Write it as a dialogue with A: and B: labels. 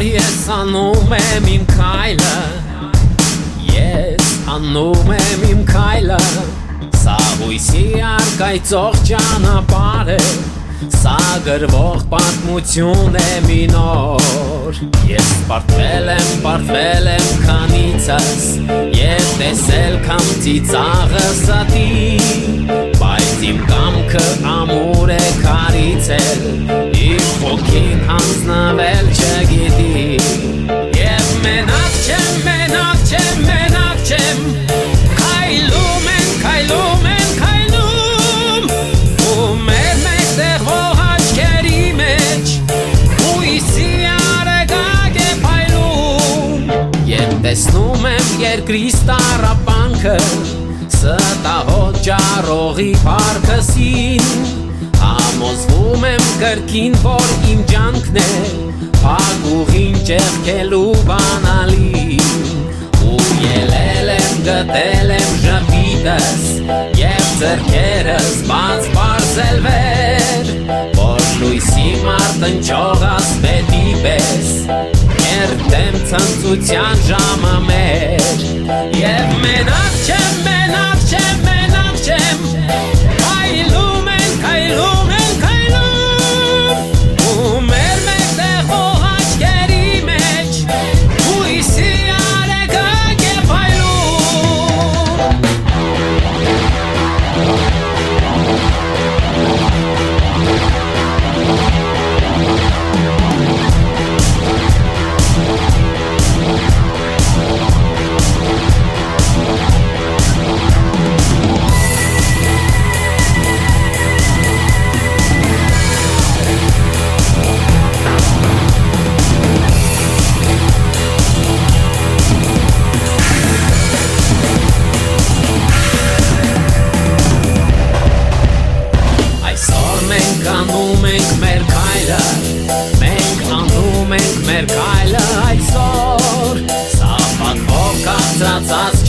A: որ ես անում եմ իմ քայլը, ես անում եմ իմ քայլը, սա հույսի արկայծող ճանապարհ է, սա գրվող պատմություն է մի նոր, ես պարտվել եմ քանիցս, և տեսել կամ ծիծաղը սատի, բայց իմ կամքը ամուր է քարիցել, իմ խոքին հանձնվել չգիտի, և մենակ չեմ, քայլում են, ու մեր մեկտեղվող աչքերի մեջ, հույսի արեգակ է փայլում, և տեսնում եմ երկրիս տառապանքը, ստահոտ ջարողի պարքսին, համոզվում եմ կրկին, որ իմ ջանքն է, փակուղին ճեղքելու բանալին, ու ելել եմ, գտել եմ ժպիտս, և ձեռքերս բաց պարզելվեր, որ լույսի մարտնչող ասպետի պես, երդեմ ցնծության ժամը մեր, և մենակ չեմ, ու մեր մեկտեղվող աչքերի մեջ, հույսի արեգակ է փայլում, մենք անում ենք մեր քայլը, մենք անում ենք մեր քայլը այսօր, սա պատվով քաղցրացած